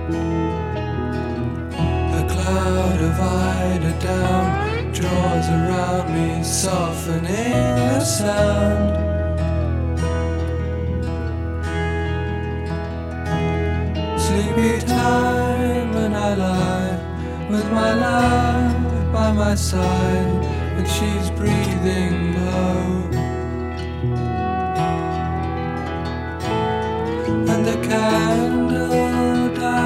A cloud of eiderdown draws around me, softening the sound. Sleepy time and I lie with my love by my side, and she's breathing